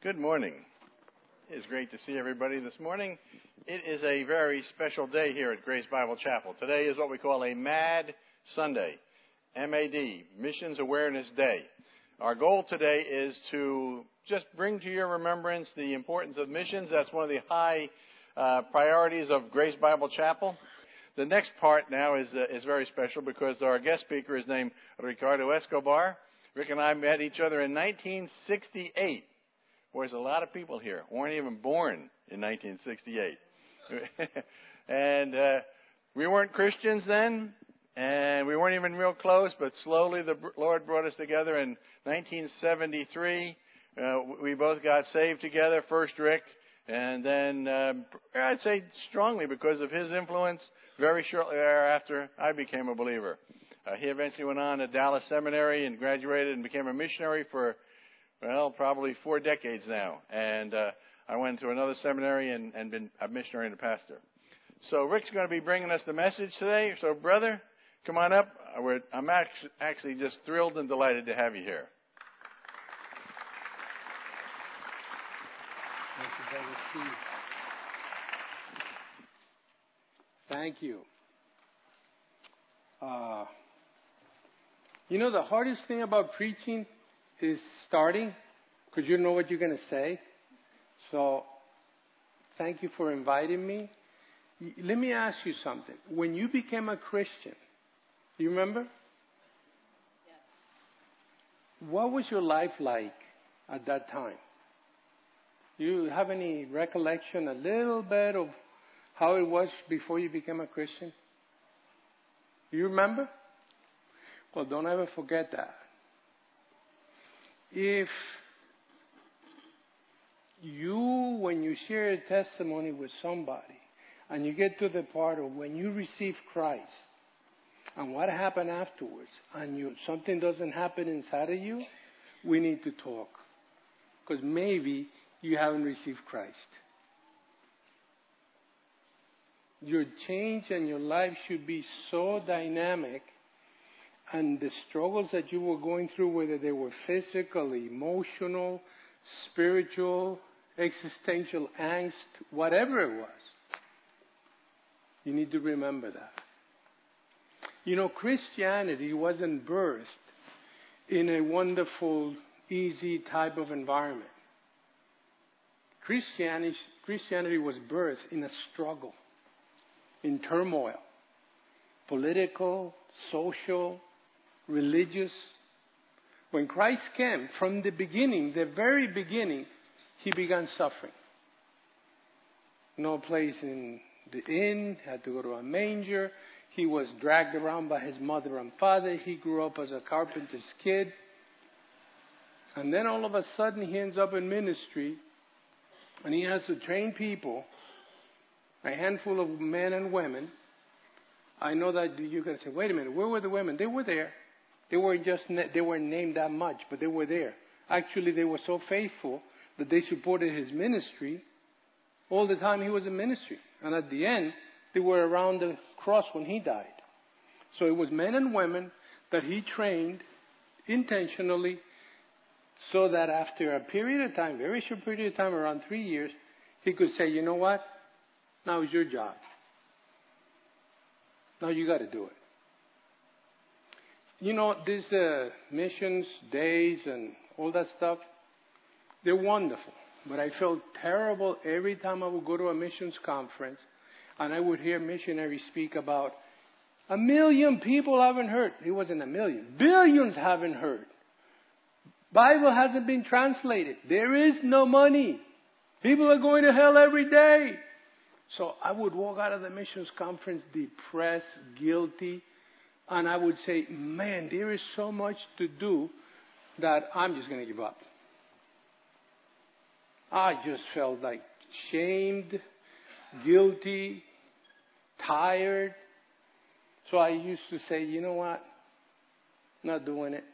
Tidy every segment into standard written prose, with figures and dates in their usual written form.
Good morning. It is great to see everybody this morning. It is a very special day here at Grace Bible Chapel. Today is what we call a MAD Sunday, M-A-D, Missions Awareness Day. Our goal today is to just bring to your remembrance the importance of missions. That's one of the high priorities of Grace Bible Chapel. The next part now is very special because our guest speaker is named Ricardo Escobar. Rick and I met each other in 1968. Boy, there's a lot of people here who weren't even born in 1968. And we weren't Christians then, and we weren't even real close, but slowly the Lord brought us together in 1973. We both got saved together, first Rick, and then I'd say strongly because of his influence, very shortly thereafter, I became a believer. He eventually went on to Dallas Seminary and graduated and became a missionary for probably 4 decades now. And I went to another seminary and been a missionary and a pastor. So Rick's going to be bringing us the message today. So, brother, come on up. I'm actually just thrilled and delighted to have you here. Thank you, Brother Steve. Thank you. The hardest thing about preaching is starting, because you know what you're going to say. So, thank you for inviting me. Let me ask you something. When you became a Christian, do you remember? Yes. What was your life like at that time? Do you have any recollection, a little bit of how it was before you became a Christian? Do you remember? Well, don't ever forget that. If you, when you share a testimony with somebody, and you get to the part of when you receive Christ, and what happened afterwards, and something doesn't happen inside of you, we need to talk. Because maybe you haven't received Christ. Your change and your life should be so dynamic, and the struggles that you were going through, whether they were physical, emotional, spiritual, existential angst, whatever it was, you need to remember that. Christianity wasn't birthed in a wonderful, easy type of environment. Christianity was birthed in a struggle, in turmoil, political, social, religious. When Christ came, from the beginning, the very beginning, he began suffering. No place in the inn, had to go to a manger. He was dragged around by his mother and father. He grew up as a carpenter's kid. And then all of a sudden he ends up in ministry, and he has to train people, a handful of men and women. I know that you're going to say, wait a minute, where were the women? They were there. They weren't named that much, but they were there. Actually, they were so faithful that they supported his ministry all the time he was in ministry. And at the end, they were around the cross when he died. So it was men and women that he trained intentionally so that after a period of time, very short period of time, around 3 years, he could say, you know what? Now it's your job. Now you got to do it. These missions, days, and all that stuff, they're wonderful. But I felt terrible every time I would go to a missions conference and I would hear missionaries speak about 1 million people haven't heard. It wasn't 1 million. Billions haven't heard. Bible hasn't been translated. There is no money. People are going to hell every day. So I would walk out of the missions conference depressed, guilty, and I would say, man, there is so much to do that I'm just going to give up. I just felt like shamed, guilty, tired. So I used to say, you know what? Not doing it.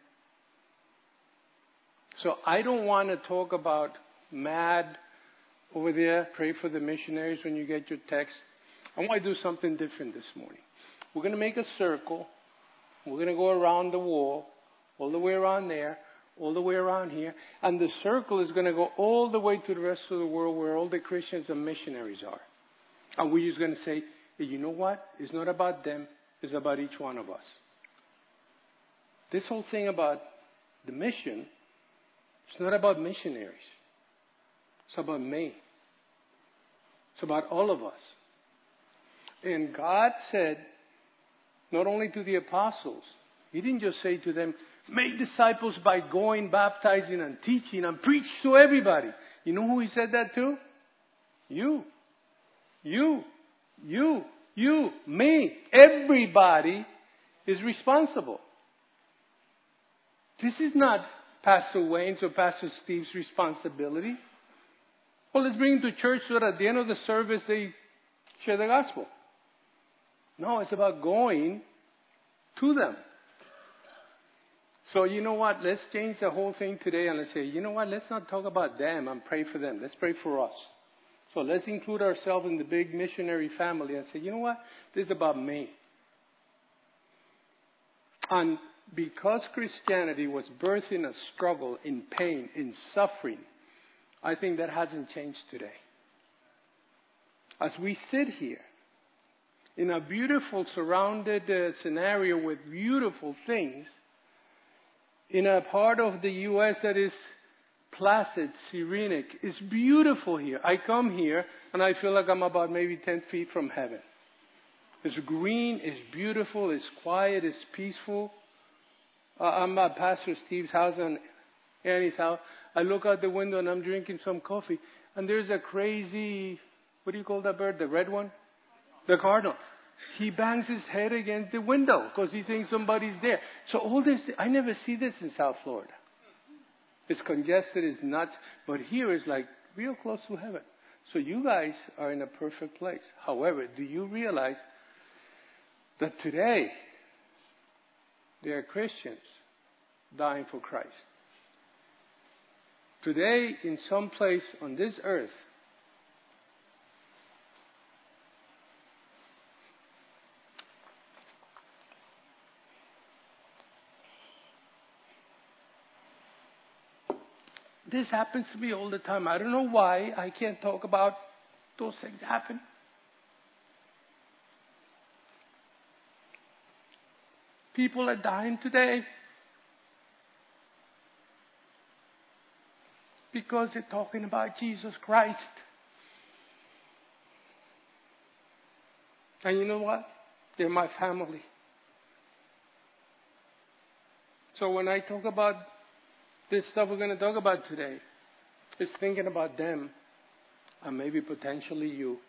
So I don't want to talk about MAD over there. Pray for the missionaries when you get your text. I want to do something different this morning. We're going to make a circle. We're going to go around the wall, all the way around there. all the way around here. And the circle is going to go all the way to the rest of the world where all the Christians and missionaries are. And we're just going to say, hey, you know what? It's not about them. It's about each one of us. This whole thing about the mission, it's not about missionaries. It's about me. It's about all of us. And God said, not only to the apostles, He didn't just say to them, make disciples by going, baptizing, and teaching, and preach to everybody. You know who He said that to? You. Me. Everybody is responsible. This is not Pastor Wayne's or Pastor Steve's responsibility. Well, let's bring them to church so that at the end of the service they share the gospel. No, it's about going to them. So you know what? Let's change the whole thing today and let's say, you know what? Let's not talk about them and pray for them. Let's pray for us. So let's include ourselves in the big missionary family and say, you know what? This is about me. And because Christianity was birthed in a struggle, in pain, in suffering, I think that hasn't changed today. As we sit here in a beautiful surrounded scenario with beautiful things, in a part of the U.S. that is placid, serenic, it's beautiful here. I come here and I feel like I'm about maybe 10 feet from heaven. It's green, it's beautiful, it's quiet, it's peaceful. I'm at Pastor Steve's house and Annie's house. I look out the window and I'm drinking some coffee. And there's a crazy, what do you call that bird? The red one? The cardinal. He bangs his head against the window because he thinks somebody's there. So all this, I never see this in South Florida. It's congested, it's nuts. But here is like real close to heaven. So you guys are in a perfect place. However, do you realize that today there are Christians dying for Christ? Today, in some place on this earth, this happens to me all the time. I don't know why I can't talk about those things happen. People are dying today because they're talking about Jesus Christ. And you know what? They're my family. So when I talk about this stuff we're going to talk about today, it's thinking about them and maybe potentially you.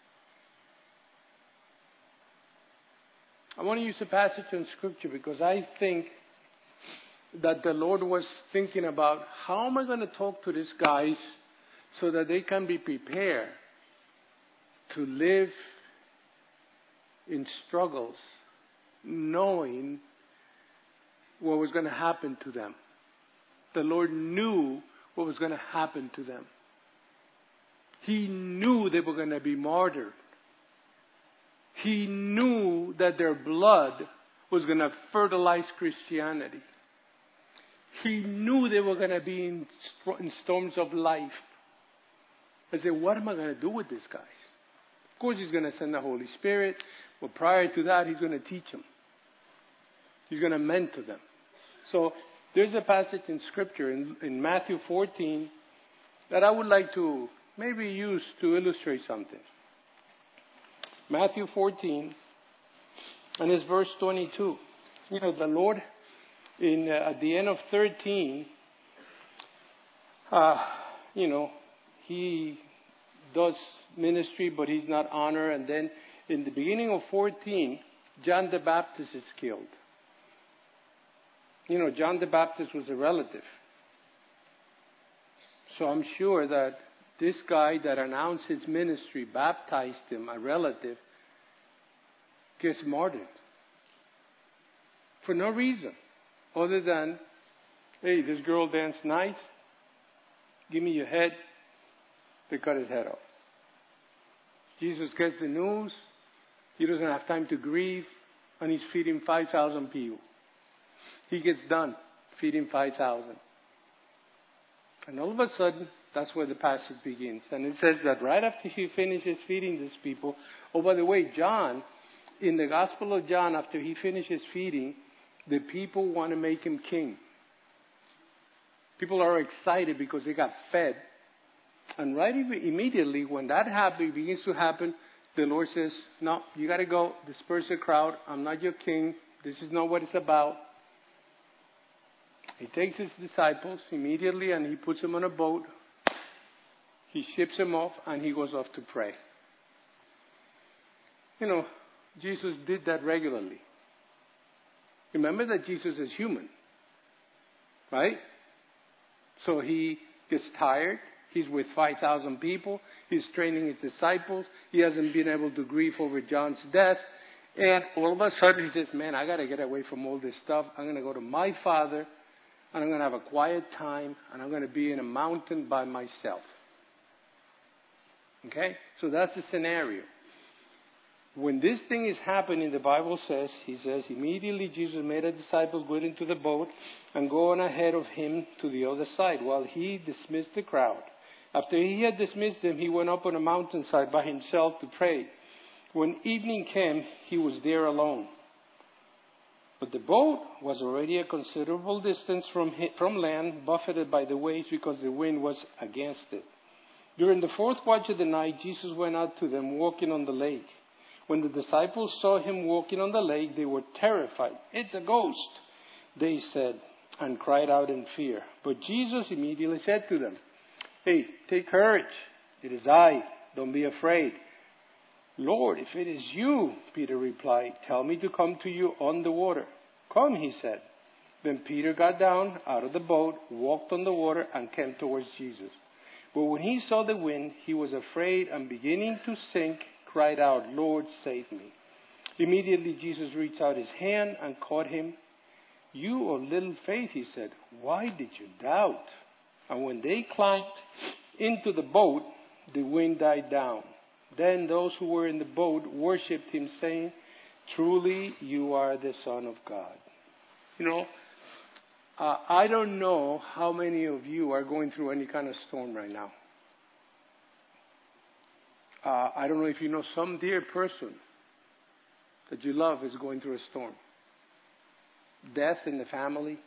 I want to use a passage in Scripture because I think that the Lord was thinking about how am I going to talk to these guys so that they can be prepared to live in struggles, knowing what was going to happen to them. The Lord knew what was going to happen to them. He knew they were going to be martyred. He knew that their blood was going to fertilize Christianity. He knew they were going to be in storms of life. I said, what am I going to do with these guys? Of course, He's going to send the Holy Spirit. But prior to that, He's going to teach them. He's going to mentor them. So there's a passage in Scripture in Matthew 14 that I would like to maybe use to illustrate something. Matthew 14, and it's verse 22. You know, the Lord, at the end of 13, He does ministry, but He's not honored. And then in the beginning of 14, John the Baptist is killed. You know, John the Baptist was a relative. So I'm sure that this guy that announced his ministry, baptized him, a relative, gets martyred. For no reason other than, hey, this girl danced nice. Give me your head. They cut his head off. Jesus gets the news. He doesn't have time to grieve. And he's feeding 5,000 people. He gets done feeding 5,000. And all of a sudden, that's where the passage begins. And it says that right after he finishes feeding these people, oh, by the way, John, in the Gospel of John, after he finishes feeding, the people want to make him king. People are excited because they got fed. And right immediately when that begins to happen, the Lord says, no, you got to go, disperse the crowd. I'm not your king. This is not what it's about. He takes his disciples immediately and he puts them on a boat. He ships them off and he goes off to pray. You know, Jesus did that regularly. Remember that Jesus is human, right? So he gets tired. He's with 5,000 people. He's training his disciples. He hasn't been able to grieve over John's death. And all of a sudden he says, man, I got to get away from all this stuff. I'm going to go to my Father, and I'm going to have a quiet time, and I'm going to be in a mountain by myself. Okay? So that's the scenario. When this thing is happening, the Bible says, immediately Jesus made a disciple go into the boat and go on ahead of him to the other side while he dismissed the crowd. After he had dismissed them, he went up on a mountainside by himself to pray. When evening came, he was there alone. But the boat was already a considerable distance from land, buffeted by the waves because the wind was against it. During the fourth watch of the night, Jesus went out to them walking on the lake. When the disciples saw him walking on the lake, they were terrified. It's a ghost, they said, and cried out in fear. But Jesus immediately said to them, hey, take courage. It is I. Don't be afraid. Lord, if it is you, Peter replied, tell me to come to you on the water. Come, he said. Then Peter got down out of the boat, walked on the water, and came towards Jesus. But when he saw the wind, he was afraid, and beginning to sink, cried out, Lord, save me. Immediately Jesus reached out his hand and caught him. You of little faith, he said, why did you doubt? And when they climbed into the boat, the wind died down. Then those who were in the boat worshipped him, saying, truly you are the Son of God. You know, I don't know how many of you are going through any kind of storm right now. I don't know if you know some dear person that you love is going through a storm. Death in the family,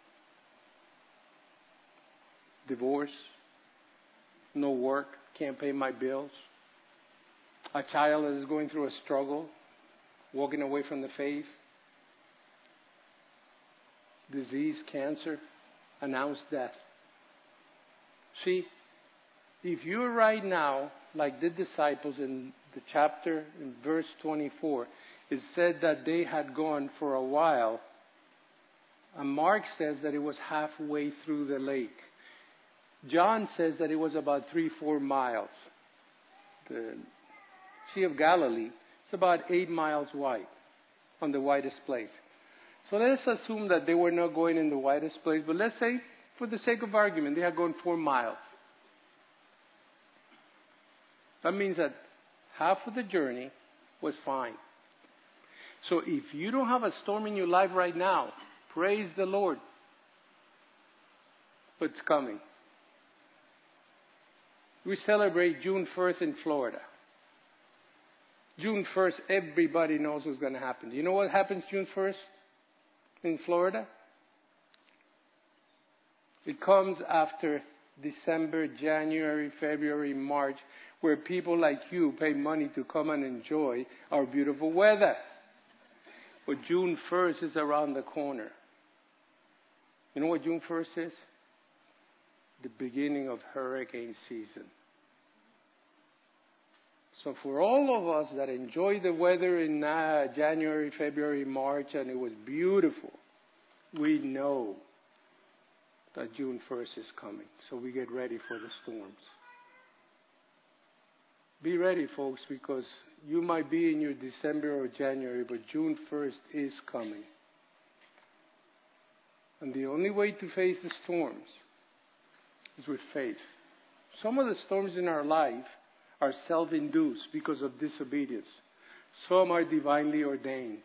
divorce, no work, can't pay my bills. A child that is going through a struggle, walking away from the faith. Disease, cancer, announced death. See, if you're right now, like the disciples in the chapter, in verse 24, it said that they had gone for a while. And Mark says that it was halfway through the lake. John says that it was about 3-4 miles. The Sea of Galilee is about 8 miles wide, on the widest place. So let's assume that they were not going in the widest place, but let's say, for the sake of argument, they had gone 4 miles. That means that half of the journey was fine. So if you don't have a storm in your life right now, praise the Lord. But it's coming. We celebrate June 1st in Florida. June 1st, everybody knows what's going to happen. Do you know what happens June 1st in Florida? It comes after December, January, February, March, where people like you pay money to come and enjoy our beautiful weather. But June 1st is around the corner. You know what June 1st is? The beginning of hurricane season. So for all of us that enjoy the weather in January, February, March, and it was beautiful, we know that June 1st is coming. So we get ready for the storms. Be ready, folks, because you might be in your December or January, but June 1st is coming. And the only way to face the storms is with faith. Some of the storms in our life are self-induced because of disobedience. Some are divinely ordained.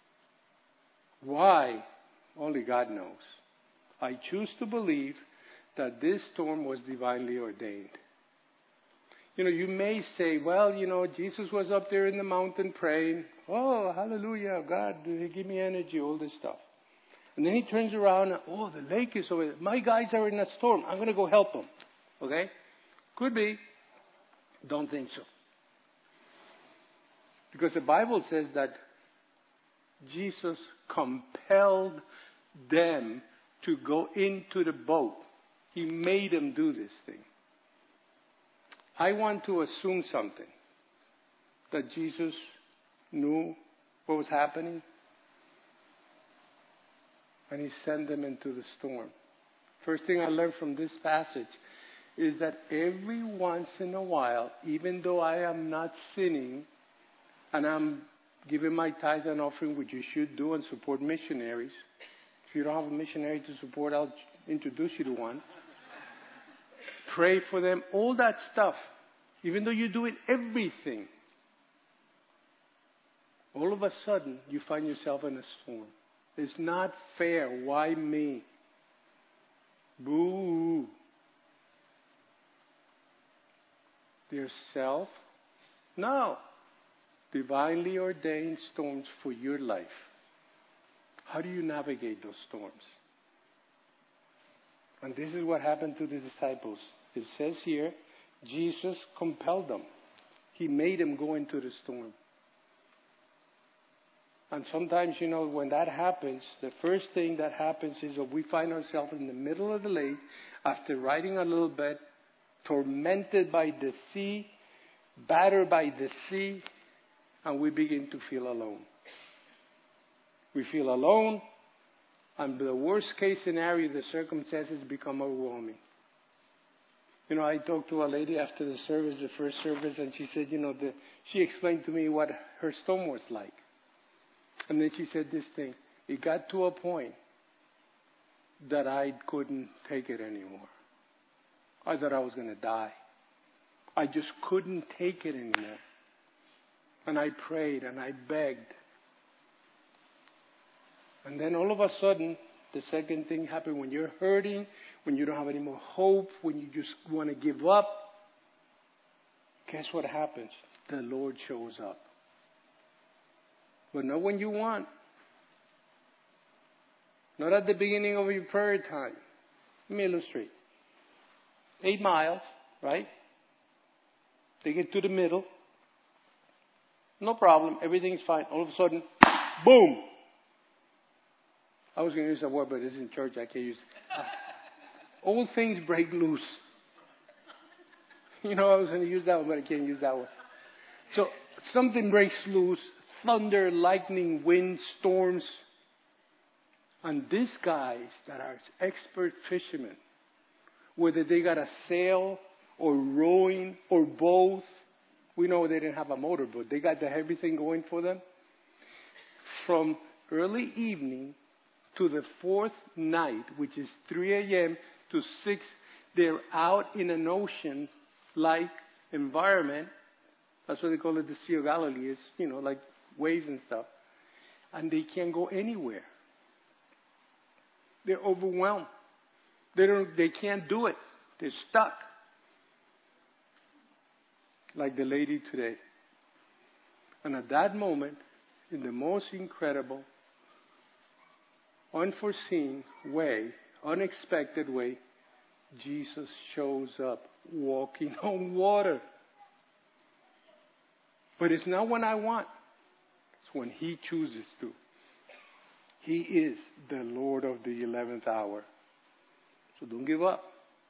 Why? Only God knows. I choose to believe that this storm was divinely ordained. You know, you may say, well, you know, Jesus was up there in the mountain praying. Oh, hallelujah, God, give me energy, all this stuff. And then he turns around and, oh, the lake is over there. My guys are in a storm. I'm going to go help them. Okay? Could be. Don't think so. Because the Bible says that Jesus compelled them to go into the boat. He made them do this thing. I want to assume something. That Jesus knew what was happening. And he sent them into the storm. First thing I learned from this passage is that every once in a while, even though I am not sinning, and I'm giving my tithe and offering, which you should do, and support missionaries. If you don't have a missionary to support, I'll introduce you to one. Pray for them, all that stuff. Even though you're doing everything, all of a sudden you find yourself in a storm. It's not fair. Why me? Boo. Their self? No. Divinely ordained storms for your life. How do you navigate those storms? And this is what happened to the disciples. It says here, Jesus compelled them. He made them go into the storm. And sometimes, you know, when that happens, the first thing that happens is that we find ourselves in the middle of the lake after riding a little bit, tormented by the sea, battered by the sea, and we begin to feel alone. We feel alone, and the worst case scenario, the circumstances become overwhelming. You know, I talked to a lady after the service, the first service, and she said, you know, she explained to me what her storm was like. And then she said this thing, it got to a point that I couldn't take it anymore. I thought I was going to die. I just couldn't take it anymore. And I prayed and I begged. And then all of a sudden, the second thing happened when you're hurting, when you don't have any more hope, when you just want to give up. Guess what happens? The Lord shows up. But not when you want. Not at the beginning of your prayer time. Let me illustrate. 8 miles, right? They get to the middle. No problem. Everything's fine. All of a sudden, boom! I was going to use that word, but it's in church. I can't use it. All things break loose. You know, I was going to use that one, but I can't use that one. So, something breaks loose. Thunder, lightning, wind, storms. And these guys that are expert fishermen, whether they got a sail or rowing or both, we know they didn't have a motorboat. They got everything going for them. From early evening to the fourth night, which is 3 a.m. to 6, they're out in an ocean-like environment. That's what they call it, the Sea of Galilee. It's, you know, like waves and stuff. And they can't go anywhere. They're overwhelmed. They can't do it. They're stuck. Like the lady today. And at that moment, in the most incredible, unforeseen way, unexpected way, Jesus shows up walking on water. But it's not when I want. It's when He chooses to. He is the Lord of the 11th hour. So don't give up.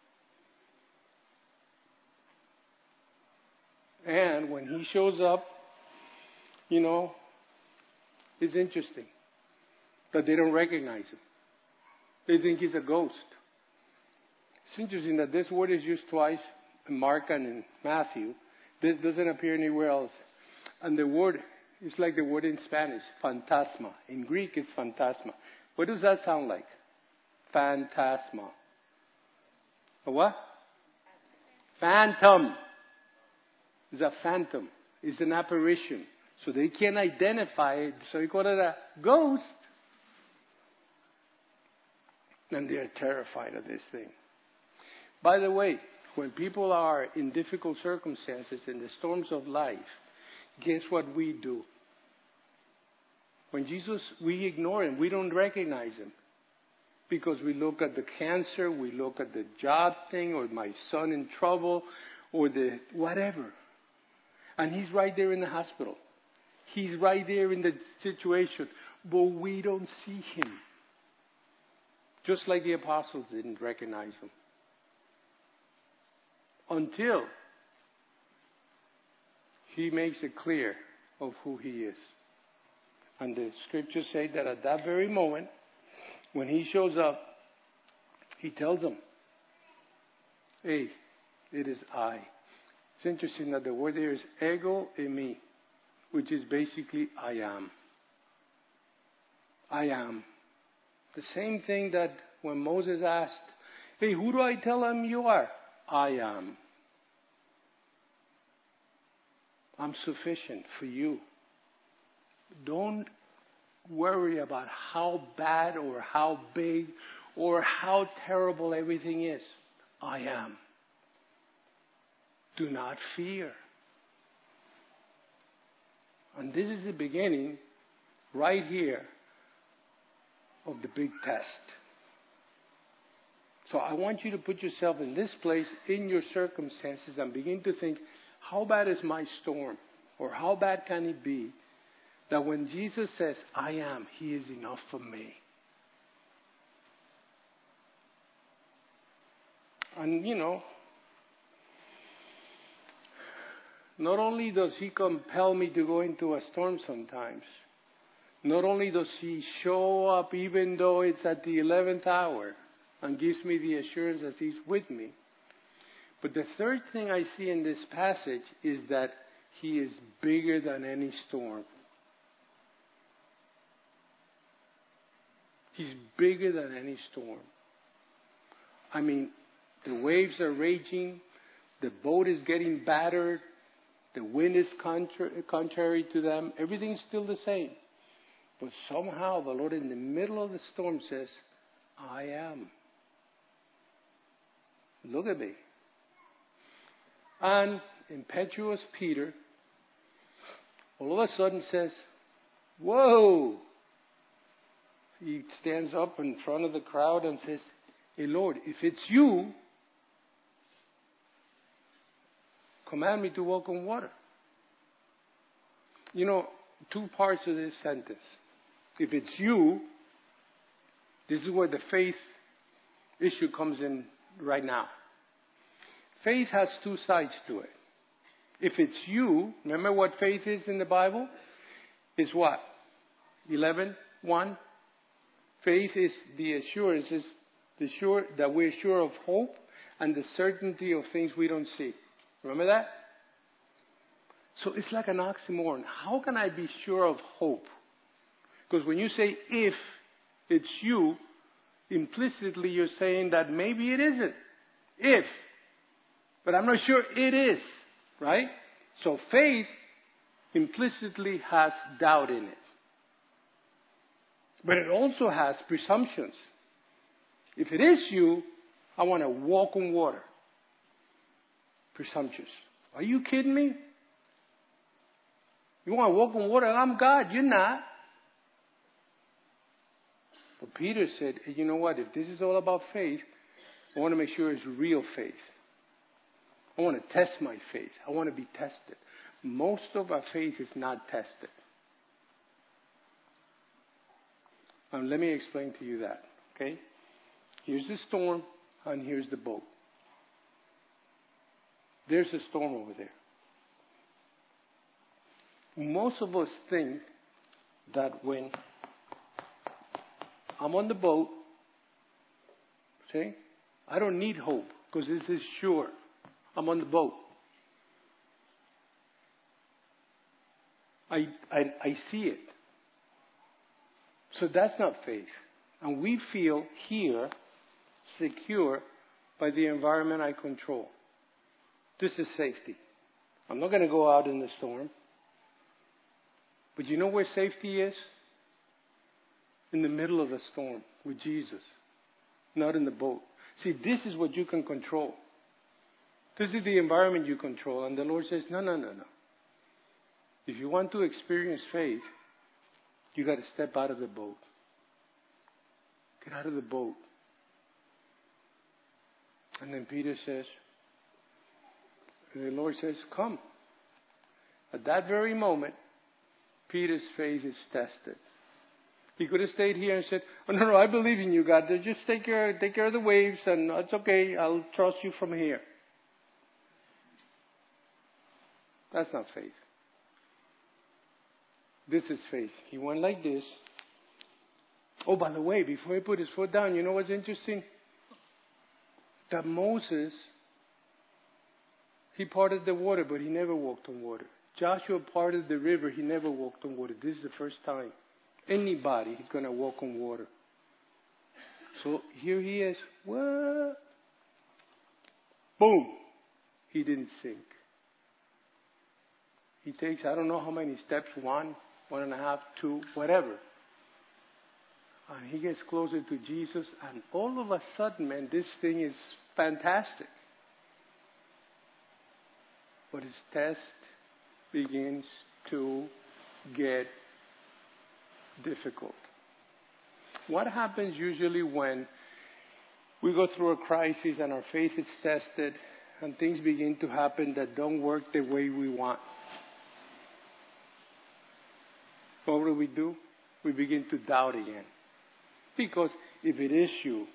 And when He shows up, you know, it's interesting that they don't recognize Him. They think He's a ghost. It's interesting that this word is used twice in Mark and in Matthew. This doesn't appear anywhere else. And the word is like the word in Spanish, fantasma. In Greek, it's phantasma. What does that sound like? Phantasma. A what? Phantom. It's a phantom. It's an apparition. So they can't identify it. So they call it a ghost. And they're terrified of this thing. By the way, when people are in difficult circumstances, in the storms of life, guess what we do? When Jesus, we ignore him. We don't recognize him. Because we look at the cancer, we look at the job thing, or my son in trouble, or the whatever. And he's right there in the hospital. He's right there in the situation. But we don't see him. Just like the apostles didn't recognize him. Until he makes it clear of who he is. And the scriptures say that at that very moment, when he shows up, he tells them, hey, it is I. It's interesting that the word there is ego eimi, which is basically I am. I am. The same thing that when Moses asked, hey, who do I tell them you are? I am. I'm sufficient for you. Don't worry about how bad or how big or how terrible everything is. I am. Do not fear. And this is the beginning, right here, of the big test. So I want you to put yourself in this place, in your circumstances, and begin to think, how bad is my storm? Or how bad can it be? That when Jesus says, I am, he is enough for me. And not only does he compel me to go into a storm sometimes, not only does he show up even though it's at the 11th hour and gives me the assurance that he's with me, but the third thing I see in this passage is that he is bigger than any storm. He's bigger than any storm. I mean, the waves are raging, the boat is getting battered, the wind is contrary to them, everything's still the same. But somehow the Lord in the middle of the storm says, I am. Look at me. And impetuous Peter all of a sudden says, whoa! He stands up in front of the crowd and says, hey Lord, if it's you, command me to walk on water. Two parts of this sentence. If it's you, this is where the faith issue comes in right now. Faith has two sides to it. If it's you, remember what faith is in the Bible? Is what? 11:1. Faith is the assurance, is that we're sure of hope and the certainty of things we don't see. Remember that? So it's like an oxymoron. How can I be sure of hope? Because when you say if it's you, implicitly you're saying that maybe it isn't. If. But I'm not sure it is. Right? So faith implicitly has doubt in it. But it also has presumptions. If it is you, I want to walk on water. Presumptuous. Are you kidding me? You want to walk on water? I'm God. You're not. But Peter said, hey, you know what? If this is all about faith, I want to make sure it's real faith. I want to test my faith. I want to be tested. Most of our faith is not tested. Let me explain to you that. Okay? Here's the storm, and here's the boat. There's a storm over there. Most of us think that when I'm on the boat, see, I don't need hope because this is sure. I'm on the boat. I see it. So that's not faith. And we feel here secure by the environment I control. This is safety. I'm not going to go out in the storm. But you know where safety is? In the middle of the storm with Jesus, not in the boat. See, this is what you can control. This is the environment you control. And the Lord says, no. If you want to experience faith, you got to step out of the boat. Get out of the boat. And then Peter says, and the Lord says, come. At that very moment, Peter's faith is tested. He could have stayed here and said, oh, no, I believe in you, God. Just take care of the waves, and it's okay. I'll trust you from here. That's not faith. This is faith. He went like this. Oh, by the way, before he put his foot down, you know what's interesting? That Moses, he parted the water, but he never walked on water. Joshua parted the river. He never walked on water. This is the first time anybody is going to walk on water. So here he is. What? Boom. He didn't sink. He takes, I don't know how many steps, 1, 1.5, 2, whatever. And he gets closer to Jesus. And all of a sudden, man, this thing is fantastic. But his test begins to get difficult. What happens usually when we go through a crisis and our faith is tested and things begin to happen that don't work the way we want? What do? We begin to doubt again. Because if it is you,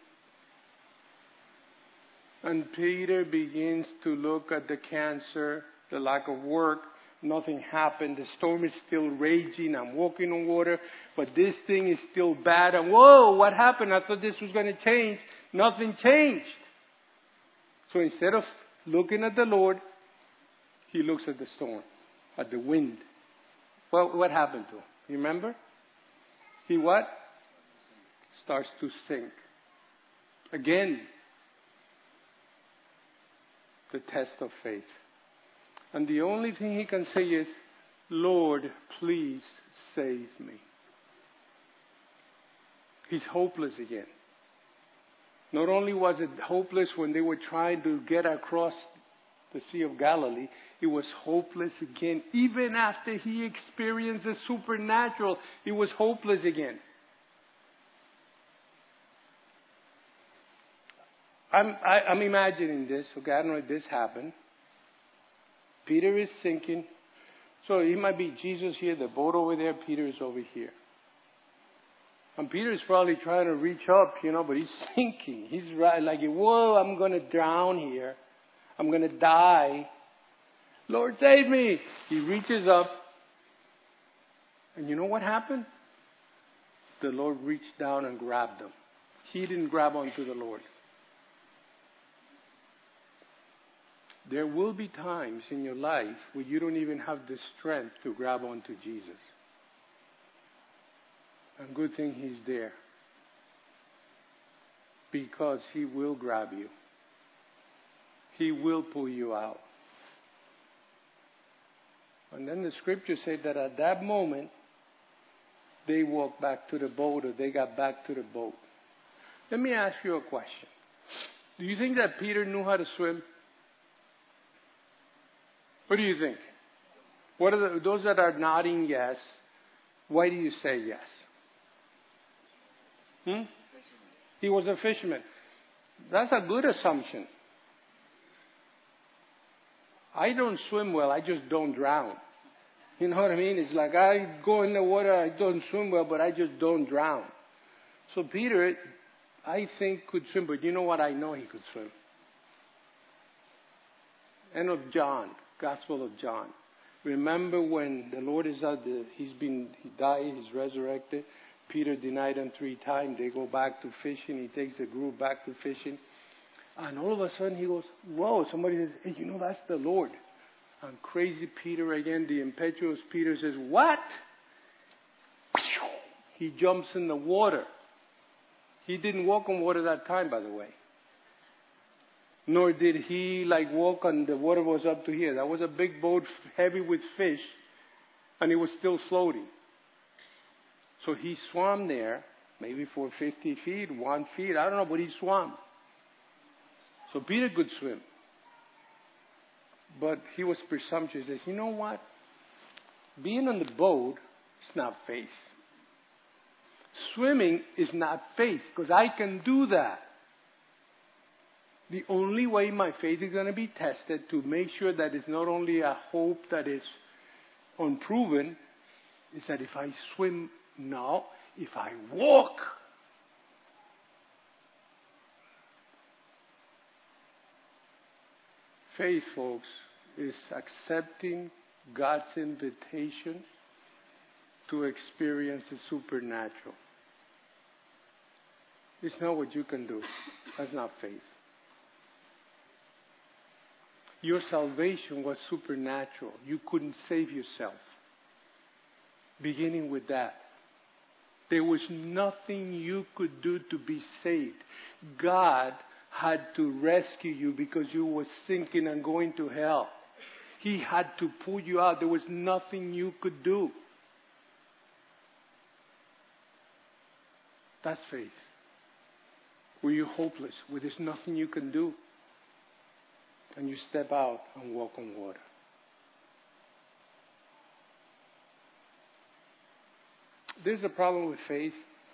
and Peter begins to look at the cancer, the lack of work, nothing happened, the storm is still raging, I'm walking on water, but this thing is still bad, and whoa, what happened? I thought this was going to change. Nothing changed. So instead of looking at the Lord, he looks at the storm, at the wind. Well, what happened to him? You remember? He what? Starts to sink. Again, the test of faith. And the only thing he can say is, Lord, please save me. He's hopeless again. Not only was it hopeless when they were trying to get across the Sea of Galilee, it was hopeless again. Even after he experienced the supernatural, it was hopeless again. I'm imagining this. Okay, I don't know if this happened. Peter is sinking. So it might be Jesus here, the boat over there, Peter is over here. And Peter is probably trying to reach up, but he's sinking. He's right, like, whoa, I'm going to drown here. I'm going to die. Lord, save me. He reaches up. And you know what happened? The Lord reached down and grabbed him. He didn't grab onto the Lord. There will be times in your life where you don't even have the strength to grab onto Jesus. And good thing he's there. Because he will grab you. He will pull you out. And then the scriptures say that at that moment, they walked back to the boat, or they got back to the boat. Let me ask you a question. Do you think that Peter knew how to swim? What do you think? What are those that are nodding yes? Why do you say yes? He was a fisherman. That's a good assumption. I don't swim well. I just don't drown. You know what I mean? It's like I go in the water. I don't swim well, but I just don't drown. So Peter, I think, could swim. But you know what? I know he could swim. End of John. Gospel of John. Remember when the Lord is he died, he's resurrected. Peter denied him 3 times. They go back to fishing. He takes the group back to fishing. And all of a sudden he goes, whoa, somebody says, hey, that's the Lord. And crazy Peter again, the impetuous Peter says, what? He jumps in the water. He didn't walk on water that time, by the way. Nor did he walk on the water was up to here. That was a big boat heavy with fish, and it was still floating. So he swam there, maybe for 50 feet, 1 foot, I don't know, but he swam. So Peter could swim. But he was presumptuous. He says, you know what? Being on the boat is not faith. Swimming is not faith, because I can do that. The only way my faith is going to be tested to make sure that it's not only a hope that is unproven, is that if I swim now, if I walk, faith, folks, is accepting God's invitation to experience the supernatural. It's not what you can do. That's not faith. Your salvation was supernatural. You couldn't save yourself. Beginning with that. There was nothing you could do to be saved. God had to rescue you because you were sinking and going to hell. He had to pull you out. There was nothing you could do. That's faith. Where you're hopeless, where there's nothing you can do. And you step out and walk on water. There's a problem with faith.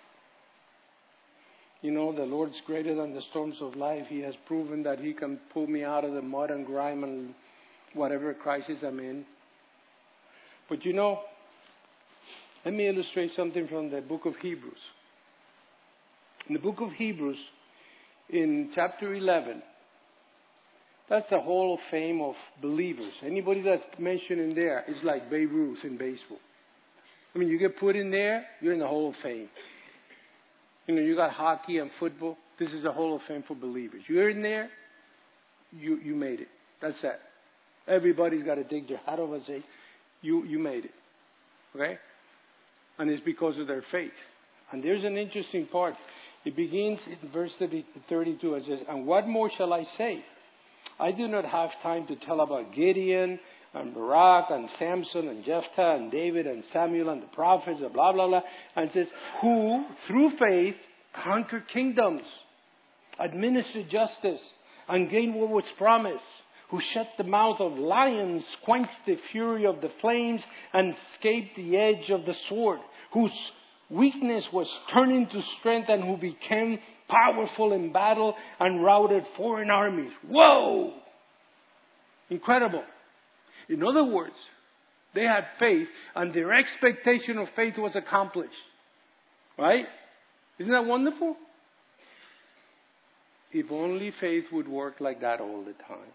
You know, the Lord's greater than the storms of life. He has proven that He can pull me out of the mud and grime and whatever crisis I'm in. But you know, let me illustrate something from the book of Hebrews. In the book of Hebrews, in chapter 11, that's the Hall of Fame of believers. Anybody that's mentioned in there is like Babe Ruth in baseball. I mean, you get put in there, you're in the Hall of Fame. You know, you got hockey and football. This is the Hall of Fame for believers. You're in there, you made it. That's it. Everybody's got to dig their hat off and say, you made it. Okay? And it's because of their faith. And there's an interesting part. It begins in verse 32. It says, and what more shall I say? I do not have time to tell about Gideon and Barak and Samson and Jephthah and David and Samuel and the prophets and blah, blah, blah. And it says, who through faith conquered kingdoms, administered justice, and gained what was promised, who shut the mouth of lions, quenched the fury of the flames, and escaped the edge of the sword, whose weakness was turned into strength, and who became powerful in battle and routed foreign armies. Whoa! Incredible. In other words, they had faith, and their expectation of faith was accomplished. Right? Isn't that wonderful? If only faith would work like that all the time.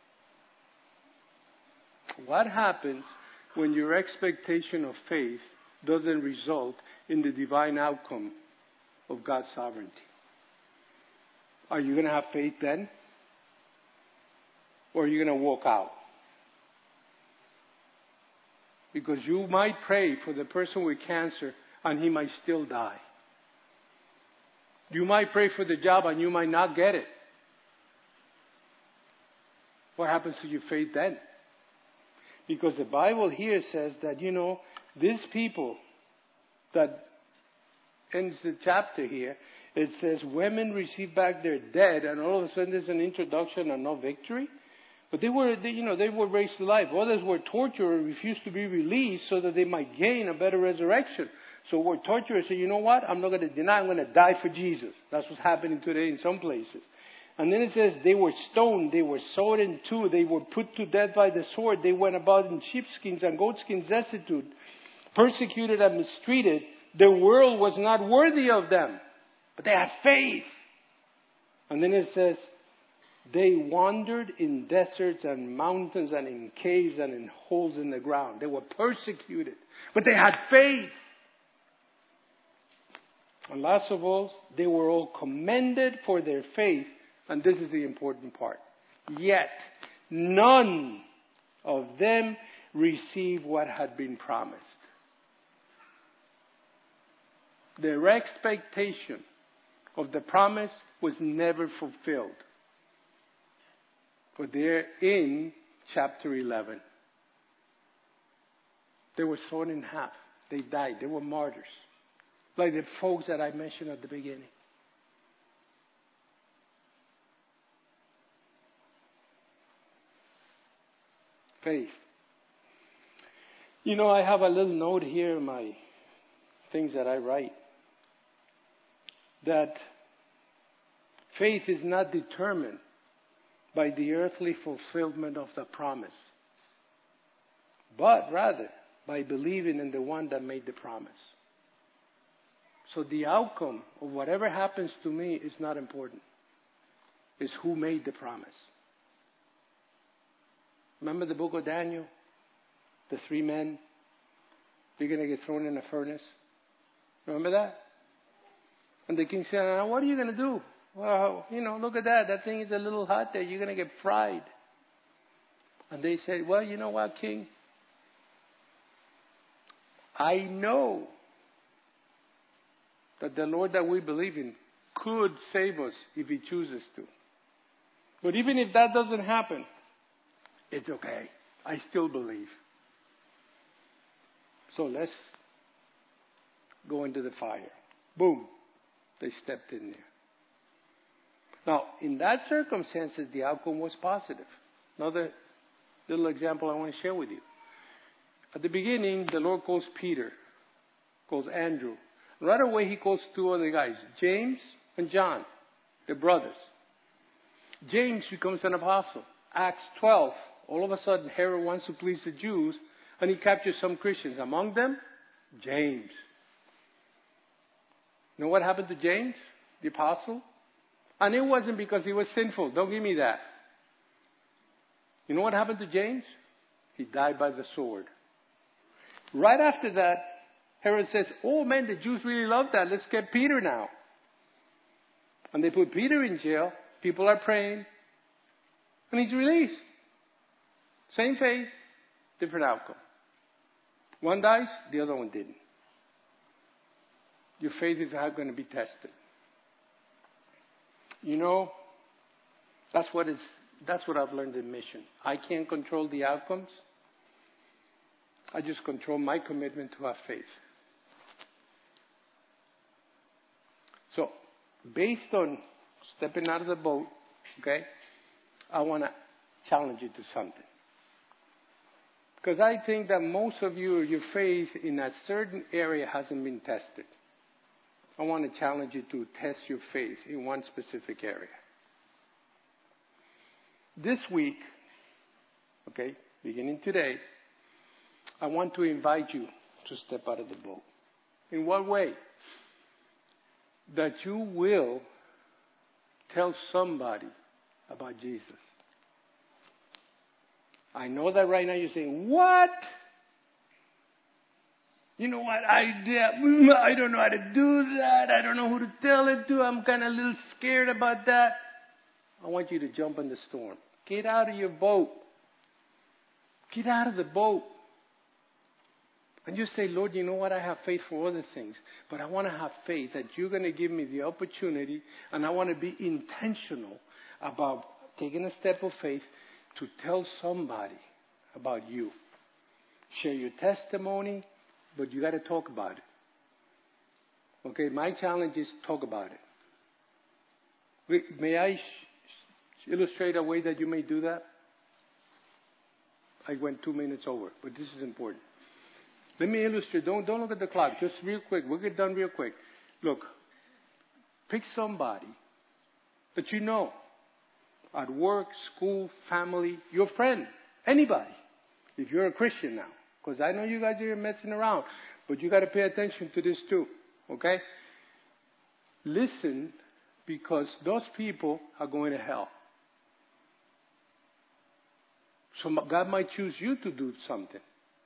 What happens when your expectation of faith doesn't result in the divine outcome of God's sovereignty? Are you going to have faith then? Or are you going to walk out? Because you might pray for the person with cancer and he might still die. You might pray for the job and you might not get it. What happens to your faith then? Because the Bible here says that, you know, these people that ends the chapter here, it says women receive back their dead, and all of a sudden there's an introduction and no victory. But they were raised to life. Others were tortured or refused to be released so that they might gain a better resurrection. So were torturers say, you know what? I'm not going to deny. I'm going to die for Jesus. That's what's happening today in some places. And then it says they were stoned. They were sawed in two. They were put to death by the sword. They went about in sheepskins and goatskins destitute, persecuted and mistreated. The world was not worthy of them. But they had faith. And then it says, they wandered in deserts and mountains and in caves and in holes in the ground. They were persecuted. But they had faith. And last of all, they were all commended for their faith. And this is the important part. Yet, none of them received what had been promised. Their expectation of the promise was never fulfilled. But they're in chapter 11. They were sawn in half. They died. They were martyrs. Like the folks that I mentioned at the beginning. Faith. You know, I have a little note here in my things that I write that faith is not determined by the earthly fulfillment of the promise, but rather by believing in the one that made the promise. So the outcome of whatever happens to me is not important. It's who made the promise. Remember the book of Daniel? The 3 men, they're going to get thrown in a furnace. Remember that? And the king said, now what are you going to do? Well, look at that. That thing is a little hot there. You're going to get fried. And they said, well, you know what, king? I know that the Lord that we believe in could save us if He chooses to. But even if that doesn't happen, it's okay. I still believe. So let's go into the fire. Boom. They stepped in there. Now, in that circumstances, the outcome was positive. Another little example I want to share with you. At the beginning, the Lord calls Peter, calls Andrew. Right away, He calls 2 other guys, James and John, the brothers. James becomes an apostle. Acts 12, all of a sudden, Herod wants to please the Jews, and he captures some Christians. Among them, James. You know what happened to James, the apostle? And it wasn't because he was sinful. Don't give me that. You know what happened to James? He died by the sword. Right after that, Herod says, oh man, the Jews really love that. Let's get Peter now. And they put Peter in jail. People are praying. And he's released. Same faith, different outcome. One dies, the other one didn't. Your faith is not going to be tested. You know, that's what I've learned in mission. I can't control the outcomes. I just control my commitment to have faith. So, based on stepping out of the boat, okay, I want to challenge you to something. Because I think that most of you, your faith in a certain area hasn't been tested. I want to challenge you to test your faith in one specific area. This week, okay, beginning today, I want to invite you to step out of the boat. In what way? That you will tell somebody about Jesus. I know that right now you're saying, what? You know what? I don't know how to do that. I don't know who to tell it to. I'm kind of a little scared about that. I want you to jump in the storm. Get out of your boat. Get out of the boat. And just say, Lord, you know what? I have faith for other things. But I want to have faith that you're going to give me the opportunity. And I want to be intentional about taking a step of faith to tell somebody about you. Share your testimony, but you got to talk about it. Okay, my challenge is talk about it. May I illustrate a way that you may do that? I went 2 minutes over, but this is important. Let me illustrate. Don't look at the clock. Just real quick. We'll get done real quick. Look, pick somebody that you know. At work, school, family, your friend, anybody. If you're a Christian now. Because I know you guys are messing around. But you got to pay attention to this too. Okay? Listen, because those people are going to hell. So God might choose you to do something.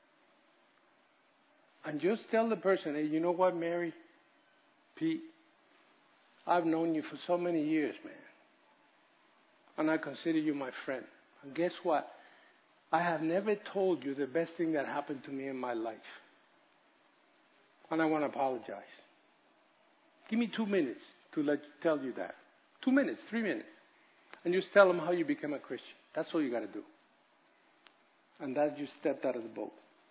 And just tell the person, hey, you know what, Mary, Pete, I've known you for so many years, man. And I consider you my friend. And guess what? I have never told you the best thing that happened to me in my life. And I want to apologize. Give me 2 minutes to tell you that. 2 minutes, 3 minutes. And just tell them how you became a Christian. That's all you got to do. And that you stepped out of the boat.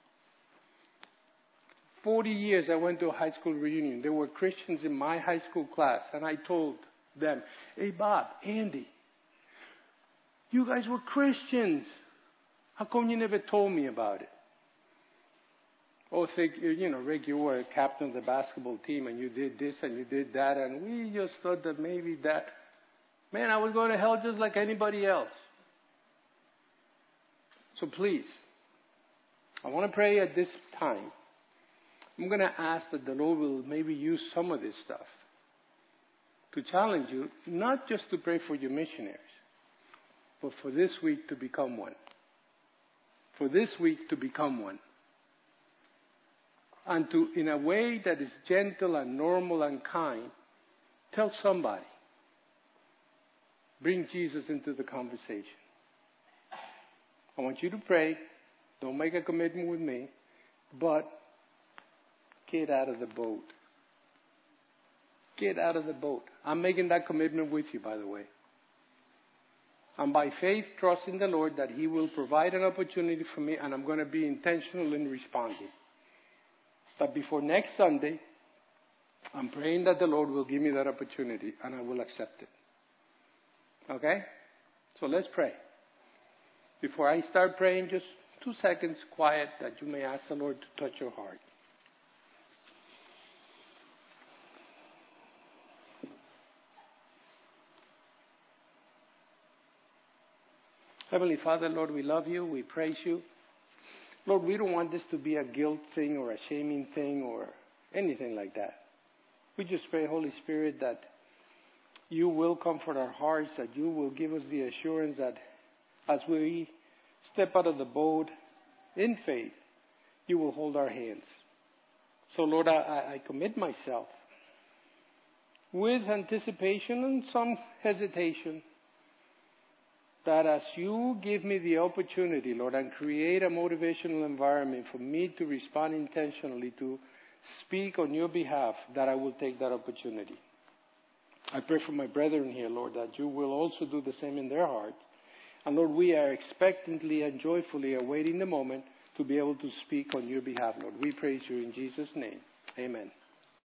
40 years I went to a high school reunion. There were Christians in my high school class. And I told them, hey, Bob, Andy, you guys were Christians. How come you never told me about it? Oh, Rick, you were a captain of the basketball team and you did this and you did that, and we just thought that maybe that. Man, I was going to hell just like anybody else. So please, I want to pray at this time. I'm going to ask that the Lord will maybe use some of this stuff to challenge you, not just to pray for your missionaries, but for this week to become one. For this week to become one. And to, in a way that is gentle and normal and kind, tell somebody. Bring Jesus into the conversation. I want you to pray. Don't make a commitment with me, but get out of the boat. Get out of the boat. I'm making that commitment with you, by the way. I'm by faith trusting the Lord that He will provide an opportunity for me, and I'm going to be intentional in responding. But before next Sunday, I'm praying that the Lord will give me that opportunity, and I will accept it. Okay? So let's pray. Before I start praying, just 2 seconds quiet that you may ask the Lord to touch your heart. Heavenly Father, Lord, we love you. We praise you. Lord, we don't want this to be a guilt thing or a shaming thing or anything like that. We just pray, Holy Spirit, that you will comfort our hearts, that you will give us the assurance that as we step out of the boat in faith, you will hold our hands. So, Lord, I commit myself with anticipation and some hesitation that as you give me the opportunity, Lord, and create a motivational environment for me to respond intentionally, to speak on your behalf, that I will take that opportunity. I pray for my brethren here, Lord, that you will also do the same in their hearts. And Lord, we are expectantly and joyfully awaiting the moment to be able to speak on your behalf, Lord. We praise you in Jesus' name. Amen.